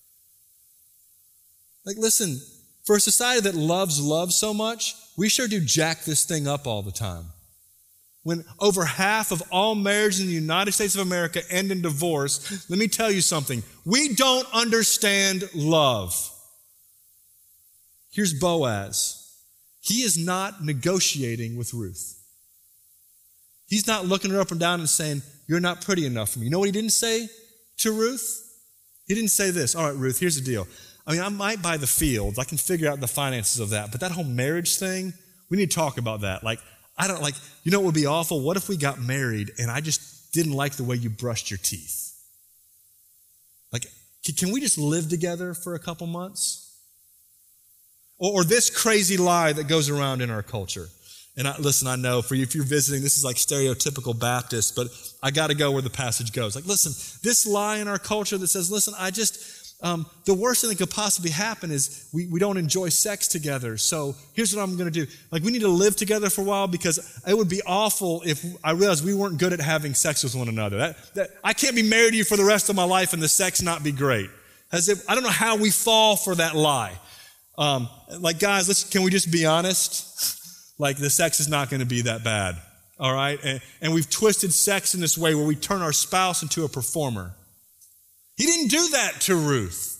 Like, listen, for a society that loves love so much, we sure do jack this thing up all the time. when over half of all marriages in the United States of America end in divorce, let me tell you something. We don't understand love. Here's Boaz. He is not negotiating with Ruth. He's not looking her up and down and saying, you're not pretty enough for me. You know what he didn't say to Ruth? He didn't say this. All right, Ruth, here's the deal. I mean, I might buy the fields. I can figure out the finances of that. But that whole marriage thing, we need to talk about that. Like, I don't like, you know what would be awful? What if we got married and I just didn't like the way you brushed your teeth? Like, can we just live together for a couple months? Or, or this crazy lie that goes around in our culture. And I, listen, I know for you, if you're visiting, this is like stereotypical Baptist, but I got to go where the passage goes. Like, listen, this lie in our culture that says, listen, I just, um, the worst thing that could possibly happen is we, we don't enjoy sex together. So here's what I'm going to do. Like, we need to live together for a while because it would be awful if I realized we weren't good at having sex with one another. That, that I can't be married to you for the rest of my life and the sex not be great. As if, I don't know how we fall for that lie. Um, like, guys, let's, can we just be honest? Like, the sex is not going to be that bad, all right? And, and we've twisted sex in this way where we turn our spouse into a performer. He didn't do that to Ruth.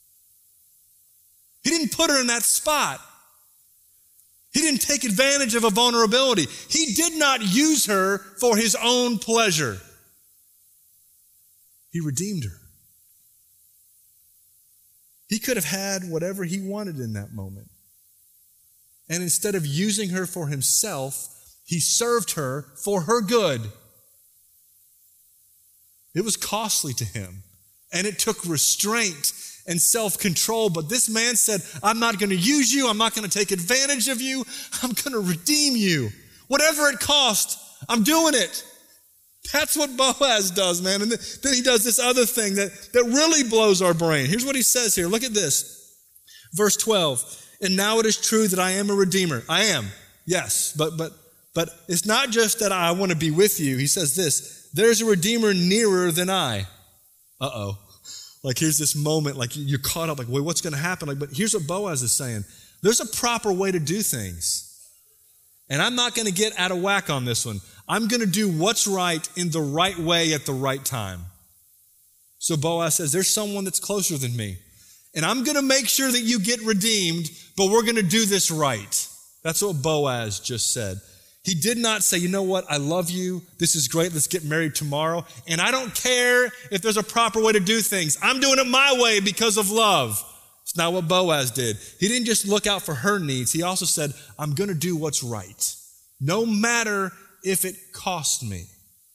He didn't put her in that spot. He didn't take advantage of a vulnerability. He did not use her for his own pleasure. He redeemed her. He could have had whatever he wanted in that moment. And instead of using her for himself, he served her for her good. It was costly to him, and it took restraint and self-control. But this man said, I'm not going to use you. I'm not going to take advantage of you. I'm going to redeem you. Whatever it costs, I'm doing it. That's what Boaz does, man. And then he does this other thing that, that really blows our brain. Here's what he says here. Look at this. Verse twelve. And now it is true that I am a redeemer. I am, yes. But but but it's not just that I want to be with you. He says this, there's a redeemer nearer than I. Uh-oh. Like, here's this moment, like you're caught up, like, wait, what's going to happen? Like, but here's what Boaz is saying. There's a proper way to do things. And I'm not going to get out of whack on this one. I'm going to do what's right in the right way at the right time. So Boaz says, there's someone that's closer than me. And I'm going to make sure that you get redeemed, but we're going to do this right. That's what Boaz just said. He did not say, you know what, I love you. This is great. Let's get married tomorrow. And I don't care if there's a proper way to do things. I'm doing it my way because of love. It's not what Boaz did. He didn't just look out for her needs. He also said, I'm going to do what's right, no matter if it costs me.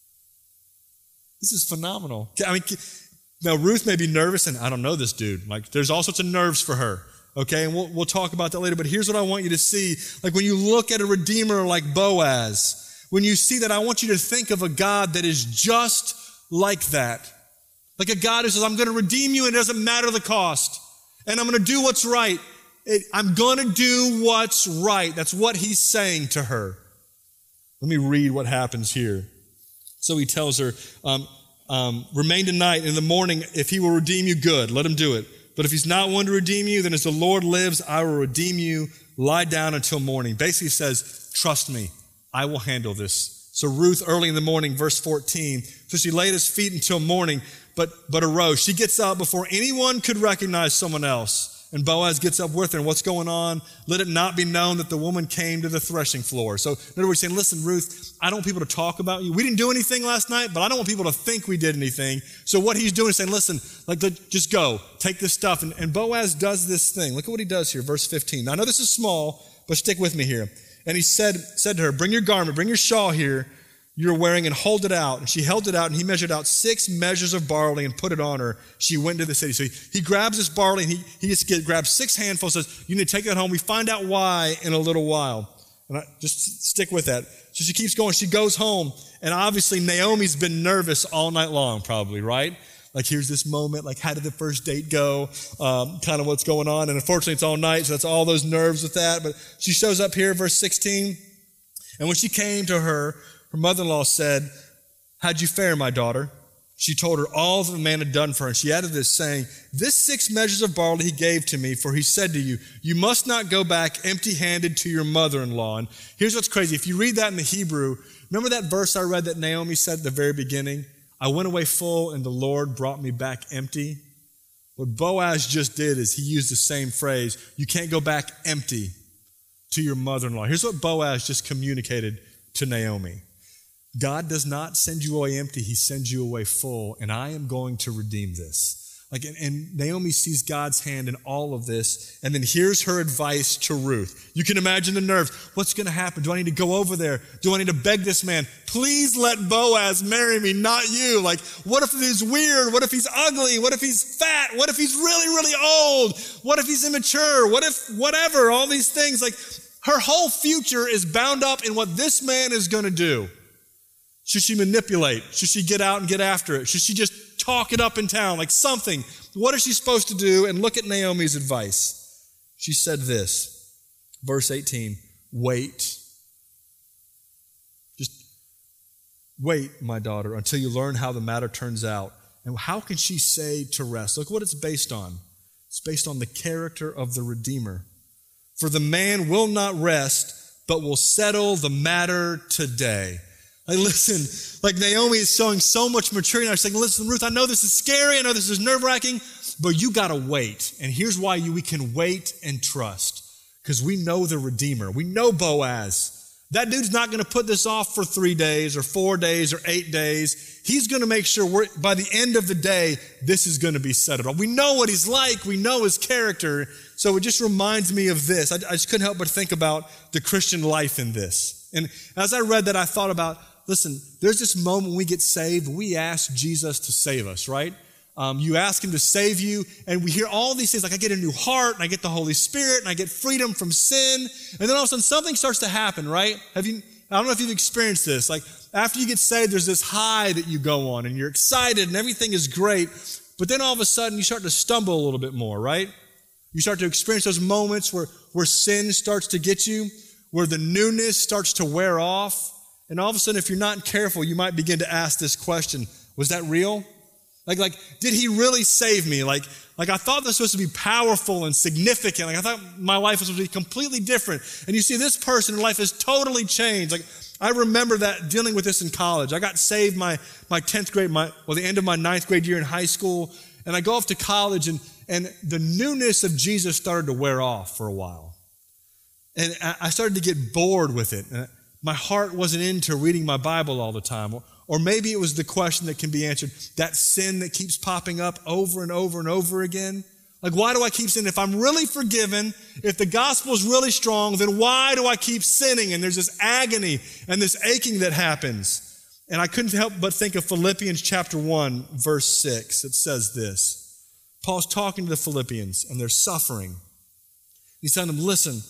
This is phenomenal. I mean, now, Ruth may be nervous, and I don't know this dude. Like, there's all sorts of nerves for her, okay? And we'll, we'll talk about that later. But here's what I want you to see. Like, when you look at a redeemer like Boaz, when you see that, I want you to think of a God that is just like that. Like a God who says, I'm going to redeem you, and it doesn't matter the cost. And I'm going to do what's right. It, I'm going to do what's right. That's what he's saying to her. Let me read what happens here. So he tells her, um, Um, remain tonight. In the morning, if he will redeem you, good. Let him do it. But if he's not one to redeem you, then as the Lord lives, I will redeem you. Lie down until morning. Basically says, trust me. I will handle this. So Ruth, early in the morning, verse fourteen, so she laid his feet until morning, but, but arose. She gets up before anyone could recognize someone else. And Boaz gets up with her. And what's going on? Let it not be known that the woman came to the threshing floor. So in other words, saying, listen, Ruth, I don't want people to talk about you. We didn't do anything last night, but I don't want people to think we did anything. So what he's doing is saying, listen, like, just go. Take this stuff. And, and Boaz does this thing. Look at what he does here, verse fifteen. Now, I know this is small, but stick with me here. And he said, said to her, bring your garment, bring your shawl here you're wearing and hold it out. And she held it out, and he measured out six measures of barley and put it on her. She went to the city. So he, he grabs this barley, and he, he just get, grabs six handfuls, says, you need to take that home. We find out why in a little while. And I, just stick with that. So she keeps going. She goes home, and obviously Naomi's been nervous all night long, probably, right? Like, here's this moment, like, how did the first date go? Um, kind of what's going on. And unfortunately, it's all night, so that's all those nerves with that. But she shows up here, verse sixteen. And when she came to her, her mother-in-law said, how'd you fare, my daughter? she told her all that the man had done for her. And she added this, saying, this six measures of barley he gave to me, for he said to you, you must not go back empty-handed to your mother-in-law. And here's what's crazy. If you read that in the Hebrew, remember that verse I read that Naomi said at the very beginning? I went away full and the Lord brought me back empty. What Boaz just did is he used the same phrase, you can't go back empty to your mother-in-law. Here's what Boaz just communicated to Naomi. God does not send you away empty, he sends you away full, and I am going to redeem this. Like, and, and Naomi sees God's hand in all of this, and then here's her advice to Ruth. You can imagine the nerves. What's going to happen? Do I need to go over there? Do I need to beg this man? Please let Boaz marry me, not you. Like, what if he's weird? What if he's ugly? What if he's fat? What if he's really, really old? What if he's immature? What if whatever? All these things. Like, her whole future is bound up in what this man is going to do. Should she manipulate? Should she get out and get after it? Should she just talk it up in town, like something? What is she supposed to do? And look at Naomi's advice. She said this, verse eighteen, wait. Just wait, my daughter, until you learn how the matter turns out. And how can she say to rest? Look what it's based on. It's based on the character of the Redeemer. For the man will not rest, but will settle the matter today. Like, listen, like Naomi is showing so much maturity now. She's saying, listen, Ruth, I know this is scary. I know this is nerve-wracking, but you got to wait. And here's why you, we can wait and trust. Because we know the Redeemer. We know Boaz. That dude's not going to put this off for three days or four days or eight days. He's going to make sure we're, by the end of the day, this is going to be settled. We know what he's like. We know his character. So it just reminds me of this. I, I just couldn't help but think about the Christian life in this. And as I read that, I thought about, listen, there's this moment when we get saved, we ask Jesus to save us, right? Um, you ask him to save you, and we hear all these things, like I get a new heart, and I get the Holy Spirit, and I get freedom from sin, and then all of a sudden something starts to happen, right? Have you? I don't know if you've experienced this. Like after you get saved, there's this high that you go on, and you're excited, and everything is great, but then all of a sudden you start to stumble a little bit more, right? You start to experience those moments where, where sin starts to get you, where the newness starts to wear off. And all of a sudden, if you're not careful, you might begin to ask this question, was that real? Like, like, did he really save me? Like, like I thought this was supposed to be powerful and significant. Like I thought my life was supposed to be completely different. And you see this person, their life has totally changed. Like I remember that dealing with this in college. I got saved my, my tenth grade, my, well, the end of my ninth grade year in high school. And I go off to college and, and the newness of Jesus started to wear off for a while. And I started to get bored with it. And my heart wasn't into reading my Bible all the time. Or, or maybe it was the question that can be answered, that sin that keeps popping up over and over and over again. Like, why do I keep sinning? If I'm really forgiven, if the gospel is really strong, then why do I keep sinning? And there's this agony and this aching that happens. And I couldn't help but think of Philippians chapter one, verse six. It says this. Paul's talking to the Philippians, and they're suffering. He's telling them, listen,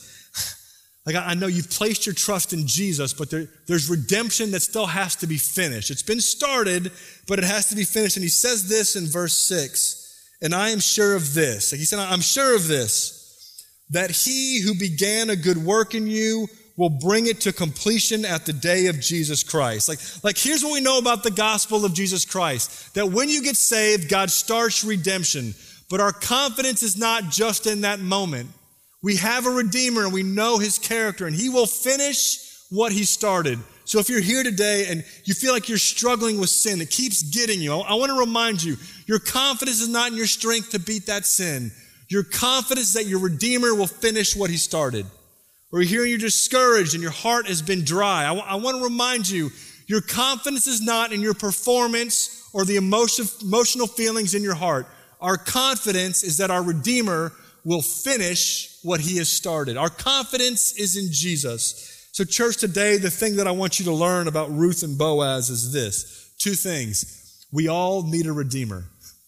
like I know you've placed your trust in Jesus, but there, there's redemption that still has to be finished. It's been started, but it has to be finished. And he says this in verse six, and I am sure of this. Like he said, I'm sure of this, that he who began a good work in you will bring it to completion at the day of Jesus Christ. Like, like here's what we know about the gospel of Jesus Christ, that when you get saved, God starts redemption. But our confidence is not just in that moment. We have a Redeemer and we know his character and he will finish what he started. So if you're here today and you feel like you're struggling with sin, it keeps getting you. I, I want to remind you, your confidence is not in your strength to beat that sin. Your confidence is that your Redeemer will finish what he started. Or you're here and you're discouraged and your heart has been dry. I, w- I want to remind you, your confidence is not in your performance or the emotion, emotional feelings in your heart. Our confidence is that our Redeemer will finish what he has started. Our confidence is in Jesus. So church, today, the thing that I want you to learn about Ruth and Boaz is this. Two things. We all need a Redeemer.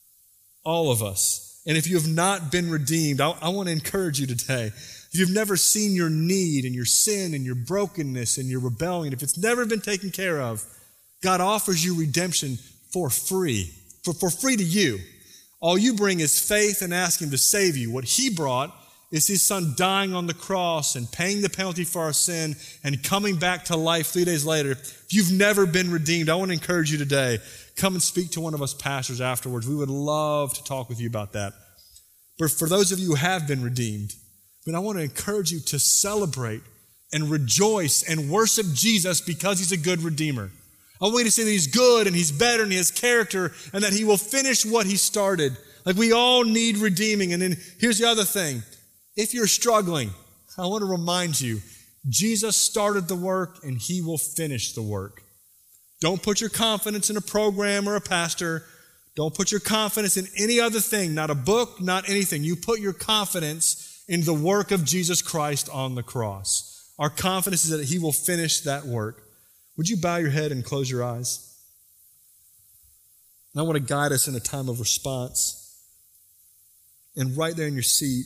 All of us. And if you have not been redeemed, I, I want to encourage you today. If you've never seen your need and your sin and your brokenness and your rebellion, if it's never been taken care of, God offers you redemption for free. For, for free to you. All you bring is faith and ask him to save you. What he brought is his son dying on the cross and paying the penalty for our sin and coming back to life three days later. If you've never been redeemed, I want to encourage you today, come and speak to one of us pastors afterwards. We would love to talk with you about that. But for those of you who have been redeemed, but I want to encourage you to celebrate and rejoice and worship Jesus because he's a good redeemer. I want you to say that he's good and he's better and he has character and that he will finish what he started. Like we all need redeeming. And then here's the other thing. If you're struggling, I want to remind you, Jesus started the work and he will finish the work. Don't put your confidence in a program or a pastor. Don't put your confidence in any other thing, not a book, not anything. You put your confidence in the work of Jesus Christ on the cross. Our confidence is that he will finish that work. Would you bow your head and close your eyes? And I want to guide us in a time of response. And right there in your seat,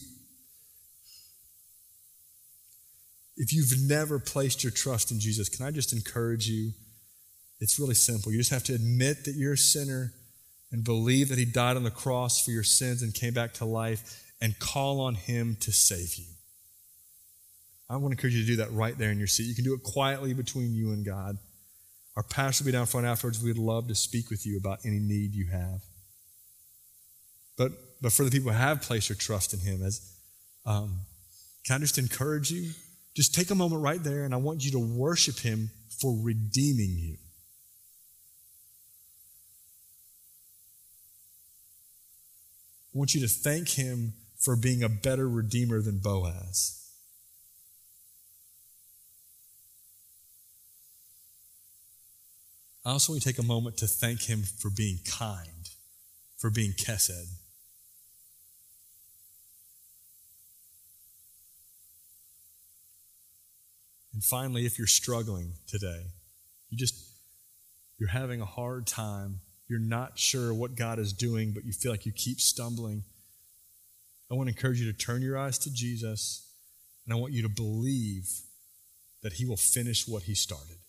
if you've never placed your trust in Jesus, can I just encourage you? It's really simple. You just have to admit that you're a sinner and believe that he died on the cross for your sins and came back to life and call on him to save you. I want to encourage you to do that right there in your seat. You can do it quietly between you and God. Our pastor will be down front afterwards. We'd love to speak with you about any need you have. But but for the people who have placed their trust in him, as um, can I just encourage you? Just take a moment right there, and I want you to worship him for redeeming you. I want you to thank him for being a better redeemer than Boaz. I also want you to take a moment to thank him for being kind, for being chesed. And finally, if you're struggling today, you just, you're having a hard time, you're not sure what God is doing, but you feel like you keep stumbling, I want to encourage you to turn your eyes to Jesus, and I want you to believe that he will finish what he started.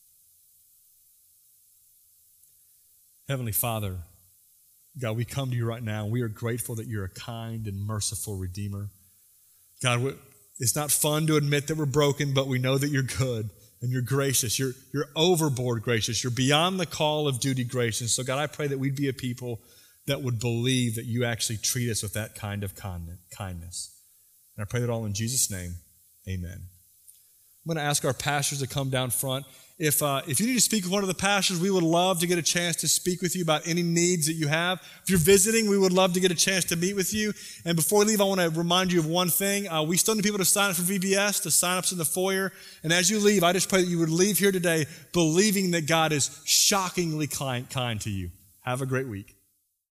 Heavenly Father, God, we come to you right now. We are grateful that you're a kind and merciful Redeemer. God, it's not fun to admit that we're broken, but we know that you're good and you're gracious. You're, you're overboard gracious. You're beyond the call of duty gracious. So God, I pray that we'd be a people that would believe that you actually treat us with that kind of kindness. And I pray that all in Jesus' name, amen. I'm going to ask our pastors to come down front. If uh, if you need to speak with one of the pastors, we would love to get a chance to speak with you about any needs that you have. If you're visiting, we would love to get a chance to meet with you. And before we leave, I want to remind you of one thing. Uh, we still need people to sign up for V B S, the sign-ups in the foyer. And as you leave, I just pray that you would leave here today believing that God is shockingly kind, kind to you. Have a great week.